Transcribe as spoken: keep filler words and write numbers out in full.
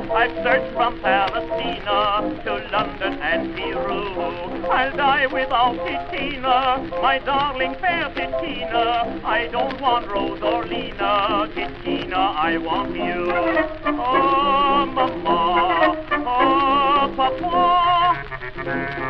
I've searched from Palestina to London and Peru. I'll die without Titina, my darling fair Titina. I don't want Rose or Lena, Titina, I want you. Oh, Mama, oh, Papa.